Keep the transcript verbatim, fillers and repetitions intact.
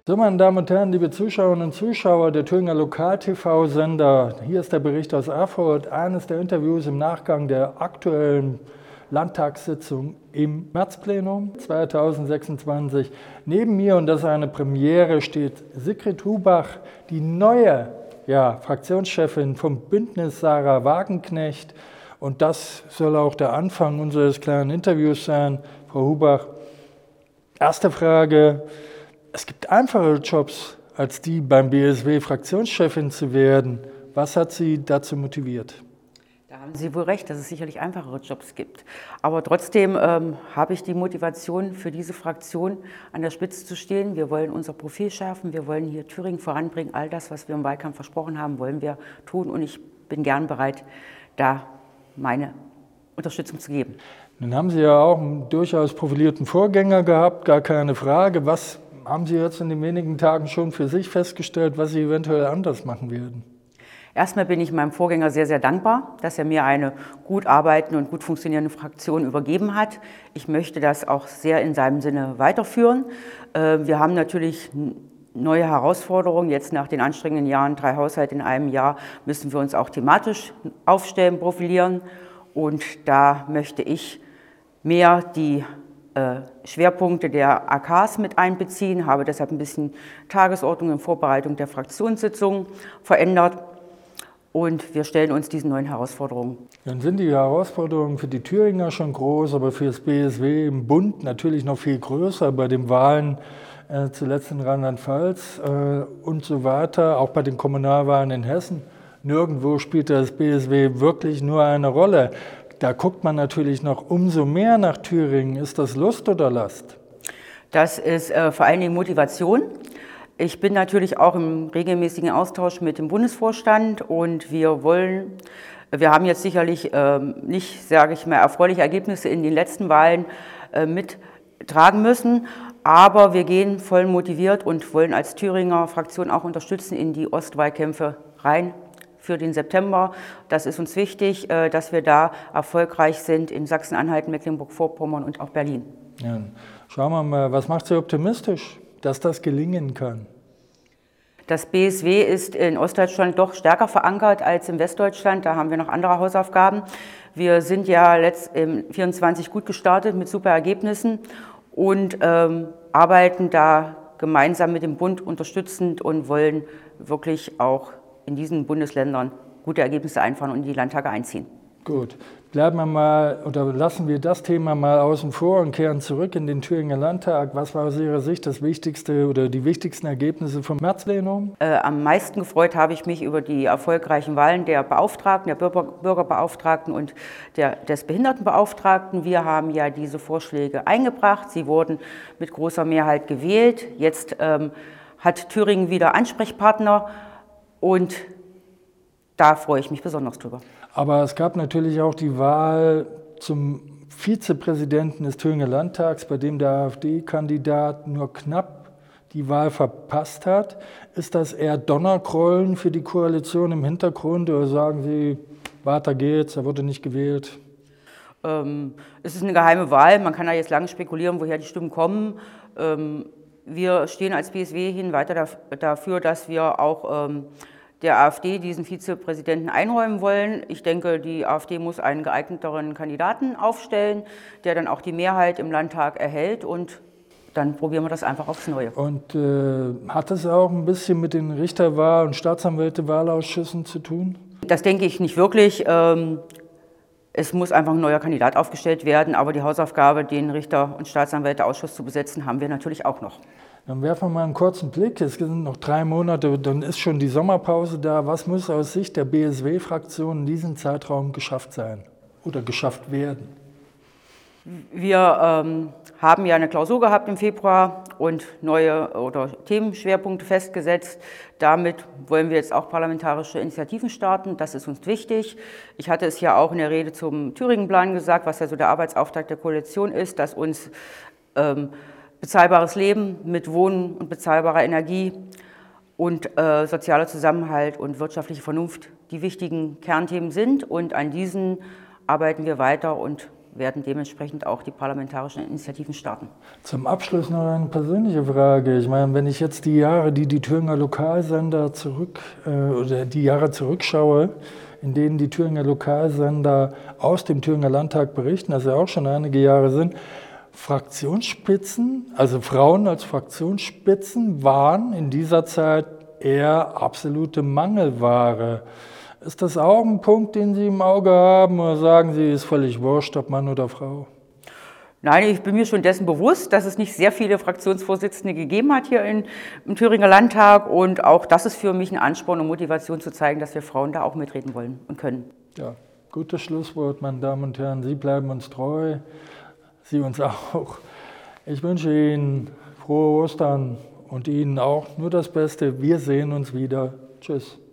So, meine Damen und Herren, liebe Zuschauerinnen und Zuschauer der Thüringer Lokal-T V-Sender, hier ist der Bericht aus Erfurt, eines der Interviews im Nachgang der aktuellen Landtagssitzung im Märzplenum zweitausendsechsundzwanzig. Neben mir, und das ist eine Premiere, steht Sigrid Hubach, die neue ja, Fraktionschefin vom Bündnis Sarah Wagenknecht. Und das soll auch der Anfang unseres kleinen Interviews sein. Frau Hubach, erste Frage. Es gibt einfachere Jobs, als die beim B S W Fraktionschefin zu werden. Was hat Sie dazu motiviert? Da haben Sie wohl recht, dass es sicherlich einfachere Jobs gibt. Aber trotzdem ähm, habe ich die Motivation, für diese Fraktion an der Spitze zu stehen. Wir wollen unser Profil schärfen, wir wollen hier Thüringen voranbringen. All das, was wir im Wahlkampf versprochen haben, wollen wir tun. Und ich bin gern bereit, da meine Unterstützung zu geben. Nun haben Sie ja auch einen durchaus profilierten Vorgänger gehabt, gar keine Frage. Was haben Sie jetzt in den wenigen Tagen schon für sich festgestellt, was Sie eventuell anders machen werden? Erstmal bin ich meinem Vorgänger sehr, sehr dankbar, dass er mir eine gut arbeitende und gut funktionierende Fraktion übergeben hat. Ich möchte das auch sehr in seinem Sinne weiterführen. Wir haben natürlich neue Herausforderungen. Jetzt nach den anstrengenden Jahren, drei Haushalte in einem Jahr, müssen wir uns auch thematisch aufstellen, profilieren. Und da möchte ich mehr die Schwerpunkte der A Ks mit einbeziehen, habe deshalb ein bisschen Tagesordnung in Vorbereitung der Fraktionssitzungen verändert und wir stellen uns diesen neuen Herausforderungen. Dann sind die Herausforderungen für die Thüringer schon groß, aber für das B S W im Bund natürlich noch viel größer, bei den Wahlen äh, zuletzt in Rheinland-Pfalz äh, und so weiter, auch bei den Kommunalwahlen in Hessen. Nirgendwo spielt das B S W wirklich nur eine Rolle. Da guckt man natürlich noch umso mehr nach Thüringen. Ist das Lust oder Last? Das ist äh, vor allen Dingen Motivation. Ich bin natürlich auch im regelmäßigen Austausch mit dem Bundesvorstand und wir wollen, wir haben jetzt sicherlich äh, nicht, sage ich mal, erfreuliche Ergebnisse in den letzten Wahlen äh, mittragen müssen, aber wir gehen voll motiviert und wollen als Thüringer Fraktion auch unterstützen in die Ostwahlkämpfe rein. Für den September. Das ist uns wichtig, dass wir da erfolgreich sind in Sachsen-Anhalt, Mecklenburg-Vorpommern und auch Berlin. Ja, schauen wir mal, was macht Sie optimistisch, dass das gelingen kann? Das B S W ist in Ostdeutschland doch stärker verankert als in Westdeutschland. Da haben wir noch andere Hausaufgaben. Wir sind ja letzt im vierundzwanzig gut gestartet mit super Ergebnissen und ähm, arbeiten da gemeinsam mit dem Bund unterstützend und wollen wirklich auch in diesen Bundesländern gute Ergebnisse einfahren und in die Landtage einziehen. Gut, bleiben wir mal oder lassen wir das Thema mal außen vor und kehren zurück in den Thüringer Landtag. Was war aus Ihrer Sicht das wichtigste oder die wichtigsten Ergebnisse vom Märzplenum? Äh, am meisten gefreut habe ich mich über die erfolgreichen Wahlen der Beauftragten, der Bürger, Bürgerbeauftragten und der, des Behindertenbeauftragten. Wir haben ja diese Vorschläge eingebracht. Sie wurden mit großer Mehrheit gewählt. Jetzt ähm, hat Thüringen wieder Ansprechpartner. Und da freue ich mich besonders drüber. Aber es gab natürlich auch die Wahl zum Vizepräsidenten des Thüringer Landtags, bei dem der AfD-Kandidat nur knapp die Wahl verpasst hat. Ist das eher Donnergrollen für die Koalition im Hintergrund oder sagen Sie, weiter geht's, er wurde nicht gewählt? Ähm, es ist eine geheime Wahl, man kann da jetzt lange spekulieren, woher die Stimmen kommen. Ähm, Wir stehen als B S W hin weiter dafür, dass wir auch ähm, der AfD diesen Vizepräsidenten einräumen wollen. Ich denke, die AfD muss einen geeigneteren Kandidaten aufstellen, der dann auch die Mehrheit im Landtag erhält und dann probieren wir das einfach aufs Neue. Und äh, hat es auch ein bisschen mit den Richterwahl- und Staatsanwälte-Wahlausschüssen zu tun? Das denke ich nicht wirklich. Ähm, Es muss einfach ein neuer Kandidat aufgestellt werden, aber die Hausaufgabe, den Richter- und Staatsanwälteausschuss zu besetzen, haben wir natürlich auch noch. Dann werfen wir mal einen kurzen Blick. Es sind noch drei Monate, dann ist schon die Sommerpause da. Was muss aus Sicht der B S W-Fraktion in diesem Zeitraum geschafft sein oder geschafft werden? Wir ähm, haben ja eine Klausur gehabt im Februar und neue oder Themenschwerpunkte festgesetzt. Damit wollen wir jetzt auch parlamentarische Initiativen starten. Das ist uns wichtig. Ich hatte es ja auch in der Rede zum Thüringen-Plan gesagt, was ja so der Arbeitsauftrag der Koalition ist, dass uns ähm, bezahlbares Leben mit Wohnen und bezahlbarer Energie und äh, sozialer Zusammenhalt und wirtschaftliche Vernunft die wichtigen Kernthemen sind. Und an diesen arbeiten wir weiter und werden dementsprechend auch die parlamentarischen Initiativen starten. Zum Abschluss noch eine persönliche Frage. Ich meine, wenn ich jetzt die Jahre, die die Thüringer Lokalsender zurück, äh, oder die Jahre zurückschaue, in denen die Thüringer Lokalsender aus dem Thüringer Landtag berichten, das ja auch schon einige Jahre sind, Fraktionsspitzen, also Frauen als Fraktionsspitzen, waren in dieser Zeit eher absolute Mangelware. Ist das auch ein Punkt, den Sie im Auge haben, oder sagen Sie, ist völlig wurscht, ob Mann oder Frau? Nein, ich bin mir schon dessen bewusst, dass es nicht sehr viele Fraktionsvorsitzende gegeben hat hier in, im Thüringer Landtag. Und auch das ist für mich ein Ansporn und Motivation zu zeigen, dass wir Frauen da auch mitreden wollen und können. Ja, gutes Schlusswort, meine Damen und Herren. Sie bleiben uns treu, Sie uns auch. Ich wünsche Ihnen frohe Ostern und Ihnen auch nur das Beste. Wir sehen uns wieder. Tschüss.